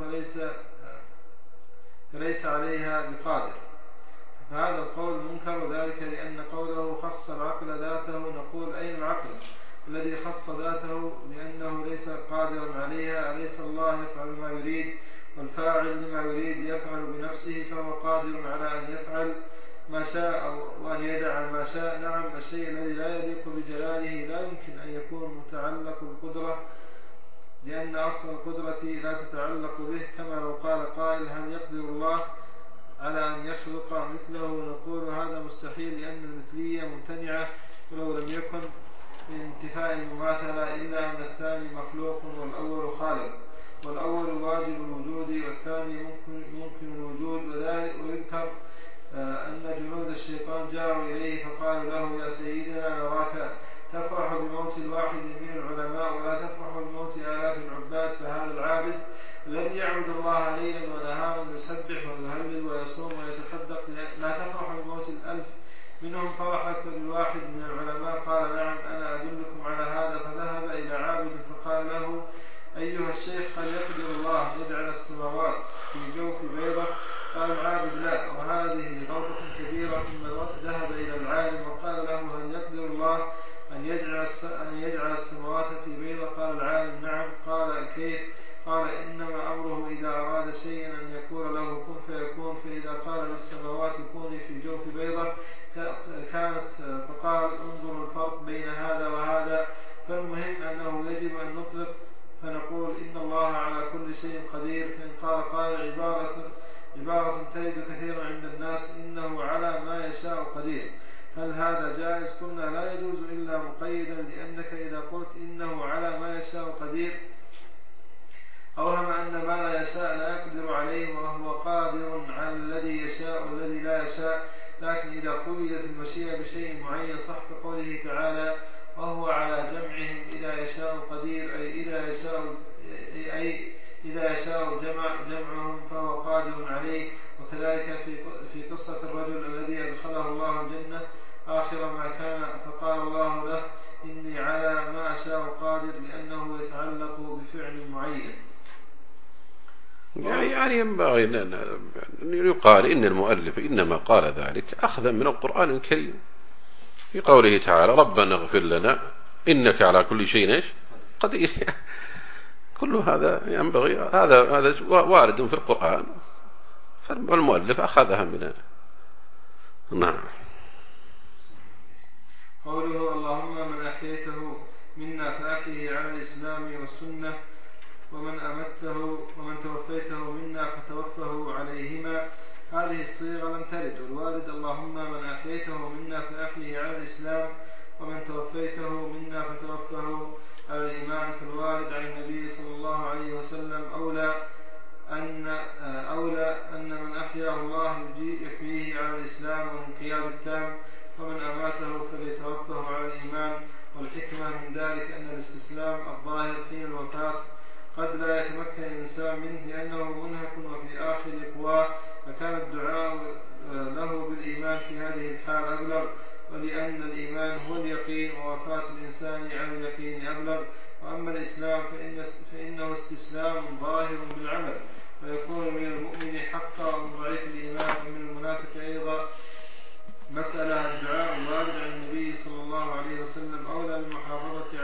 فليس عليها بقادر، فهذا القول منكر، وذلك لأن قوله خص العقل ذاته نقول أين العقل الذي خص ذاته لأنه ليس قادرا عليها؟ أليس الله يفعل ما يريد، والفاعل لما يريد يفعل بنفسه، فهو قادر على أن يفعل ما شاء وأن يدع ما شاء. نعم، الشيء الذي لا يليق بجلاله لا يمكن أن يكون متعلق القدرة، لأن أصل القدرة لا تتعلق به، كما لو قال قائل هل يقدر الله على أن يخلق مثله؟ نقول هذا مستحيل، لأن المثلية ممتنعة، ولو لم يكن من انتفاء المماثلة إلا أن الثاني مخلوق والأول خالق، والأول واجب الوجود والثاني ممكن الوجود. ويذكر أن جنود الشيطان جاءوا إليه فقالوا له يا سيدنا نراك تفرح بموت الواحد من العلماء ولا تفرح بموت آلاف العباد، فهذا العابد الذي يعبد الله ليلا ونهارا يسبح ويهلل ويصوم ويتصدق لا تفرح بموت الألف منهم فرحك بالواحد من العلماء؟ قال نعم، أنا أدلكم على هذا. فذهب إلى عابد فقال له أيها الشيخ هل يقدر الله يجعل السماوات في جوف بيضة؟ قال العابد لا، وهذه غلطة كبيرة. ثم ذهب إلى العالم وقال له هل يقدر الله أن يجعل السماوات في بيضة؟ قال العالم نعم. قال كيف؟ قال إنما أمره إذا أراد شيئا أن يقول له كن فيكون، فإذا قال للسماوات كوني في جوف بيضة كانت، فقال انظروا الفرق بين هذا وهذا. فالمهم أنه يجب أن نطلق فنقول إن الله على كل شيء قدير. فإن قال قائل عبارة ترد كثيرا عند الناس إنه على ما يشاء قدير، هل هذا جائز؟ قلنا لا يجوز إلا مقيدا، لأنك إذا قلت إنه على ما يشاء قدير أوهم أن ما لا يشاء لا يقدر عليه، وهو قادر على الذي يشاء والذي لا يشاء. لكن إذا قيدت المشيئة بشيء معين صح، كقوله تعالى وهو على جمعهم إذا يشاء قدير، أي إذا يشاء جمعهم فهو قادر عليه. وكذلك في قصة الرجل الذي أدخله الله الجنة آخر ما كان فقال الله له إني على ما أشاء قادر، لأنه يتعلق بفعل معين. يعني ينبغي أن يقال إن المؤلف إنما قال ذلك أخذا من القرآن الكريم في قوله تعالى ربنا اغفر لنا إنك على كل شيء قدير. كل هذا ينبغي، هذا وارد في القرآن، فالمؤلف أخذها منه. نعم. قوله اللهم من أحييته منا فأحيه على الإسلام والسنة، ومن أمته ومن توفيته منا فتوفه عليهما، هذه الصيغة لم ترد، والوارد اللهم من أحييته منا فأحيه على الإسلام ومن توفيته منا فتوفه على الإيمان. فالوارد عن النبي صلى الله عليه وسلم أولى أن من أحياه الله يحييه على الإسلام والانقياد التام، ومن أماته فليتوفه على الإيمان. والحكمة من ذلك أن الاستسلام الظاهر حين الوفاة قد لا يتمكن الإنسان منه لأنه منهك وفي آخر قواه، فكان الدعاء له بالإيمان في هذه الحال أبلغ، ولأن الإيمان هو اليقين ووفاة الإنسان عن اليقين أبلغ. وأما الإسلام فإنه استسلام ظاهر بالعمل، ويكون من المؤمن حقا ومن ضعيف الإيمان ومن المنافق أيضا. مسألة الدعاء الوارد عن النبي صلى الله عليه وسلم أولى بالمحافظة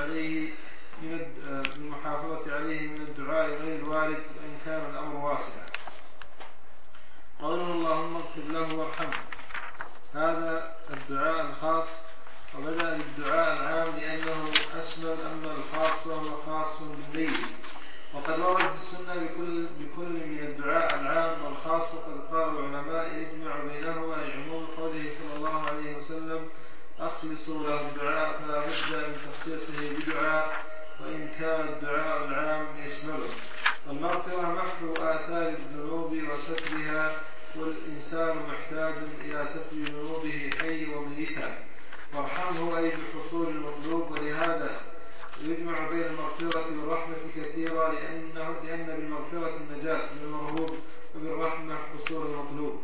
عليه من الدعاء غير الوارد، وإن كان الأمر واسعا. قوله اللهم اغفر له وارحمه، هذا الدعاء الخاص، وبدأ بالدعاء العام لأنه أشمل، أما الخاص وهو خاص بالميت. وقد وردت السنة بكل من الدعاء العام والخاص، وقد قال العلماء يجمع بينهما لعموم قوله صلى الله عليه وسلم أخلصوا له الدعاء، فلا بد من تخصيصه بدعاء وإن كان الدعاء العام يشمله. والمغفرة محو آثار الذنوب وسترها، والإنسان محتاج إلى ستر ذنوبه حي وميتا. وارحمه أي بحصول المطلوب، ولهذا يجمع بين المغفرة والرحمة كثيرا، لأن بالمغفرة النجاة من المرهوب، وبالرحمة حصول المطلوب.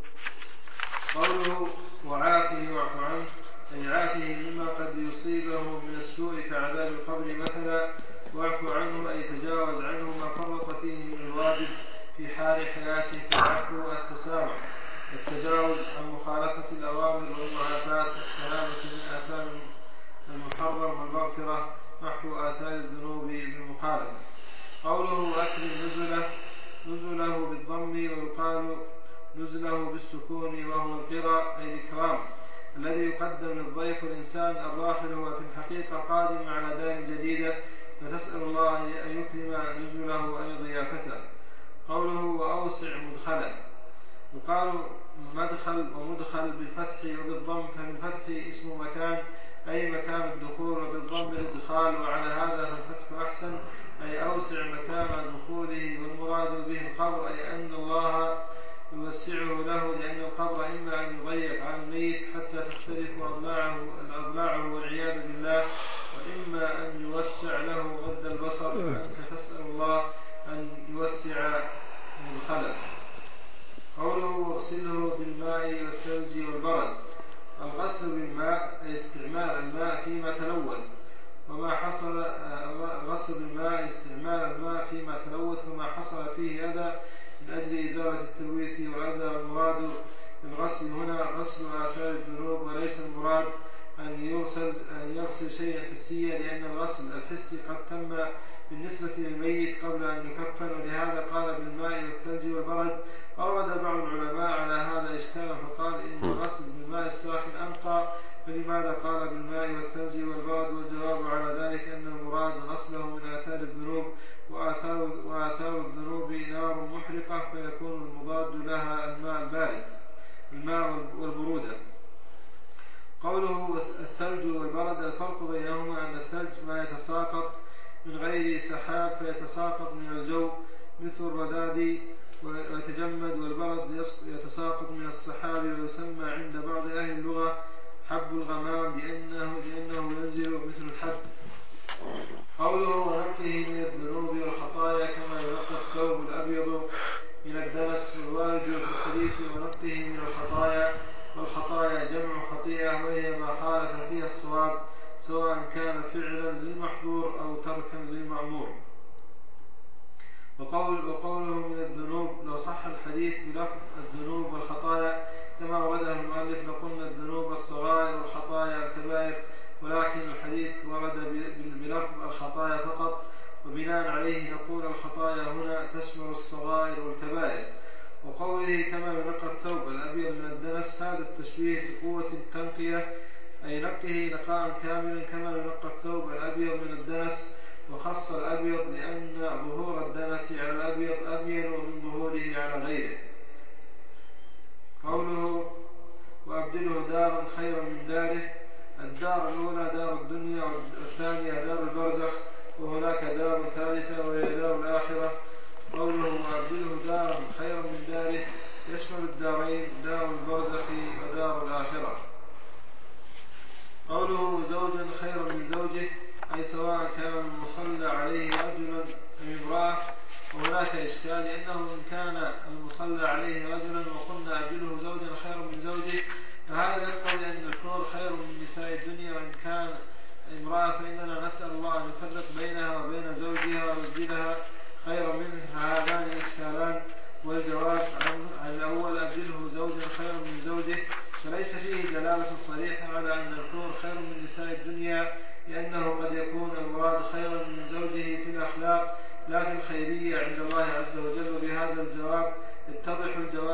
قوله وعافه واعف عنه أي عافه مما قد يصيبه من السوء كعذاب القبر مثلا، واعف عنه أي تجاوز عنه ما فرط فيه من الواجب في حال حياته، فالعفو التسامح والتجاوز عن مخالفة الأوامر والمعافاة، السلامة من آثام المحرم والمغفرة، محو آثار الذنوب بالمخالفة. قوله أكرم نزله بالضم ويقال نزله بالسكون وهو القراء أي الإكرام الذي يقدم للضيف الإنسان الراحل، هو في الحقيقة قادم على دار جديدة، فتسأل الله أن يكرم نزله أي ضيافته. قوله وأوسع مدخله يقال مدخل ومدخل بالفتح وبالضم، فبالفتح اسم مكان أي مكان الدخول، وبالضم الادخال، وعلى هذا فالفتح أحسن أي أوسع مكان دخوله، والمراد به القبر أي أن الله يوسعه له، لأن القبر إما أن يضيق على الميت حتى تختلف أضلاعه والعياذ بالله، وإما أن يوسع له مد البصر، فأنت تسأل الله أن يوسع مدخله. قوله واغسله بالماء والثلج والبرد. الغسل بالماء استعمال الماء فيما تلوث، وما حصل غسل الماء استعمال الماء فيما تلوث وما حصل فيه أذى من أجل إزالة التلويث والأذى. والمراد بالغسل هنا غسل آثار الذنوب، وليس المراد أن يغسل شيئا حسيا، لأن الغسل الحسي قد تم بالنسبة للميت قبل أن يكفن، ولهذا قال بالماء والثلج والبرد. أورد بعض العلماء على هذا إشكالا فقال إن الغسل بالماء الساخن أنقى، فلماذا قال بالماء والثلج والبرد؟ والجواب على ذلك أن المراد غسله من آثار الذنوب، وآثار الذنوب نار محرقة، فيكون المضاد لها الماء البارد، الماء والبرودة. قوله الثلج والبرد الفرق بينهما أن الثلج ما يتساقط من غير سحاب فيتساقط من الجو مثل الرذاذ ويتجمد، والبرد يتساقط من السحاب، ويسمى عند بعض أهل اللغة حب الغمام لأنه ينزل مثل الحب. قوله ونقه من الذنوب والخطايا كما ينقى الثوب الأبيض من الدنس، والوارد في الحديث ونقه من الخطايا، والخطايا جمع خطيئة وهي ما خالف فيها الصواب، سواء كان فعلا للمحظور أو تركا للمأمور. وقوله من الذنوب لو صح الحديث بلفظ الذنوب والخطايا كما وردها المؤلف لقلنا الذنوب الصغائر والخطايا الكبائر، ولكن الحديث ورد بلفظ الخطايا فقط، وبناء عليه نقول الخطايا هنا تشمل الصغائر والكبائر. وقوله كما ينقى الثوب الأبيض من الدنس هذا التشبيه بقوة التنقية، أي نقه نقاء كاملا كما ينقى الثوب الأبيض من الدنس، وخص الأبيض لأن ظهور الدنس على الأبيض أبين من ظهوره على غيره. قوله وأبدله دارا خيرا من داره، الدار الأولى دار الدنيا والثانية دار البرزخ، وهناك دار ثالثة وهي دار الآخرة. قوله وأبدله دارا خيرا من داره يشمل الدارين دار البرزخ ودار الآخرة. قوله زوجا خيرا من زوجه أي سواء كان المصلى عليه رجلا أم امرأة، وهناك إشكال لأنه إن كان المصلى عليه رجلا وقلنا أبدله زوجا خيرا من زوجه فهذا يقتضي أن الكون خير من نساء الدنيا، وإن كان امرأة فإننا نسأل الله أن يفرق بينها وبين زوجها ويبدلها خيرا منه، فهذان الإشكالان. والجواب عن الأول أبدله زوجا خيرا من زوجه فليس فيه دلالة صريحة على أن الكون خير من نساء الدنيا، لأنه قد يكون المراد خيرا من زوجه في الأخلاق لا في الخيرية عند الله عز وجل. وبهذا الجواب يتضح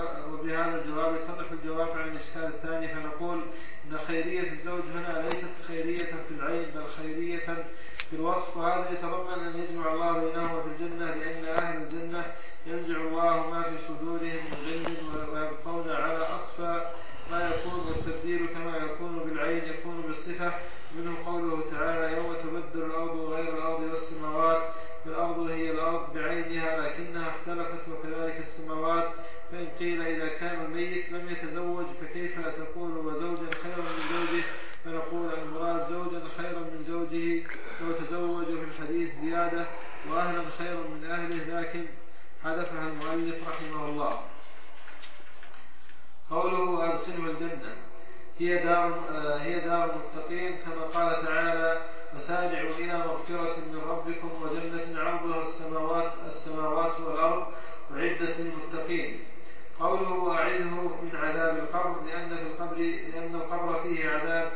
الجواب عن الإشكال الثاني، فنقول إن خيرية الزوج هنا ليست خيرية في العين بل خيرية في الوصف، وهذا يتضمن أن يجمع الله بينهما في الجنة، لأن أهل الجنة ينزع الله ما في صدورهم من غل ويبقون على أصفى ما يكون، والتبديل كما يكون بالعين يكون بالصفة، منه قوله تعالى يوم تبدل الأرض غير الأرض والسماوات، فالأرض هي الأرض بعينها لكنها اختلفت وكذلك السماوات. فإن قيل إذا كان الميت لم يتزوج فكيف تقول وزوجا خيرا من زوجه؟ فنقول المراد زوجا خيرا من زوجه لو تزوج في الحديث زيادة، وأهلا خيرا من أهله، لكن حذفها المؤلف رحمه الله. وأدخله الجنة هي دار المتقين، كما قال تعالى: وسارعوا إلى مغفرة من ربكم وجنة عرضها السماوات والأرض أعدت للمتقين. قوله: وأعذه من عذاب القبر، لأن القبر فيه عذاب،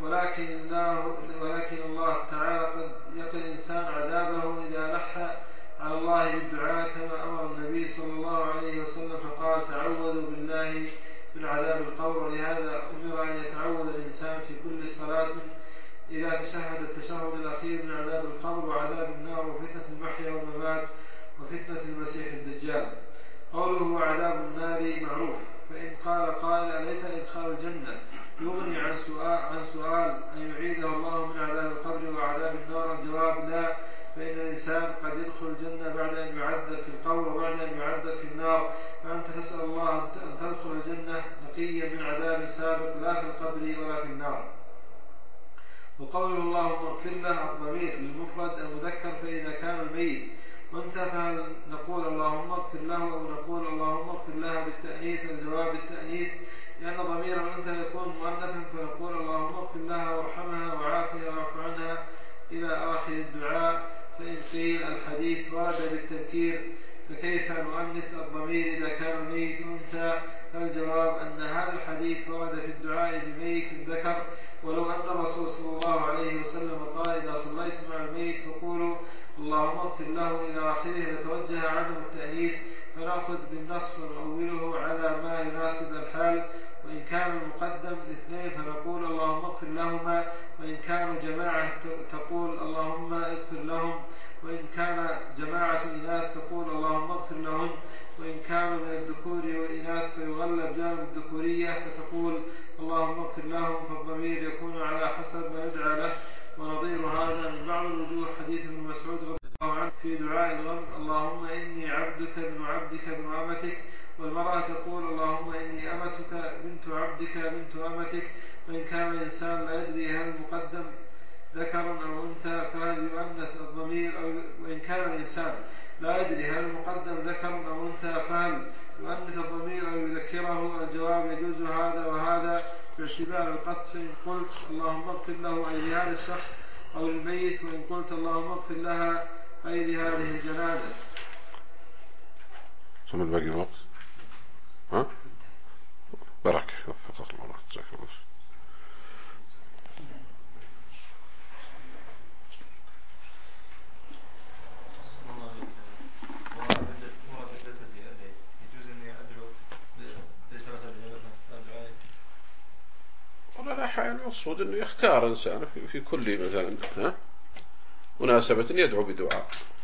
ولكن الله تعالى قد يقي الإنسان عذابه إذا لح على الله بالدعاء، كما أمر النبي صلى الله عليه وسلم فقال: تعوذوا بالله من عذاب القبر. لهذا أمر أن يتعوذ الإنسان في كل صلاة إذا تشهد التشهد الأخير من عذاب القبر وعذاب النار وفتنة المحيا والممات وفتنة المسيح الدجال. قوله: وعذاب النار معروف، فإن قال قائل: أليس إدخال الجنة يغني عن سؤال أن يعيده الله من عذاب القبر وعذاب النار؟ الجواب: لا، فإن الإنسان قد يدخل الجنة بعد أن يعذب في القبر وبعد أن يعذب في النار، فأنت تسأل الله أن تدخل الجنة نقيا من عذاب سابق لا في القبر ولا في النار. وقوله: اللهم اغفر له، الضمير للمفرد المذكر، فإذا كان الميت وانتهى فهل نقول اللهم اغفر له أو نقول اللهم اغفر لها بالتأنيث؟ الجواب: بالتأنيث، لأن ضمير الأنثى يكون مؤنثا، فنقول اللهم اغفر لها وارحمها وعافها واعف عنها إلى آخر الدعاء. فإن قيل الحديث ورد بالتذكير، فكيف نؤنث الضمير إذا كان الميت أنثى؟ فالجواب أن هذا الحديث ورد في الدعاء بميت ذكر، ولو أن الرسول صلى الله عليه وسلم قال: إذا صليت مع الميت فقولوا اللهم اغفر له إلى آخره، لتوجه عنه التأنيث، فنأخذ بالنص ونؤوله على ما يناسب الحال. وإن كان المقدم اثنين فنقول اللهم اغفر لهما، وإن كانوا جماعة تقول اللهم اغفر لهم، وإن كان جماعة إناث تقول اللهم اغفر لهم، وإن كانوا من الذكور والإناث فيغلب جانب الذكورية فتقول اللهم اغفر لهم، فالضمير يكون على حسب ما يدعى له. ونظير هذا من بعض الوجوه حديث ابن مسعود رضي الله عنه في دعاء الغم: اللهم إني عبدك ابن عبدك ابن أمتك. والمرأة تقول اللهم إني أمتك بنت عبدك بنت أمتك. وإن كان الإنسان لا يدري هل المقدم ذكر أو أنثى فهل يؤنث الضمير، وإن كان الإنسان لا يدري هل المقدم ذكر أو أنثى فهل يؤنث الضمير أو يذكره؟ الجواب: يجوز هذا وهذا باعتبار القصد. فإن قلت اللهم اغفر له أي لهذا الشخص أو الميت، وإن قلت اللهم اغفر لها أي لهذه الجنازة. ثم الباقي وقت. ها؟ بركة، وفقك الله، جزاك الله. المقصود أنه يختار إنسان في كل مثلا مناسبة يدعو بدعاء.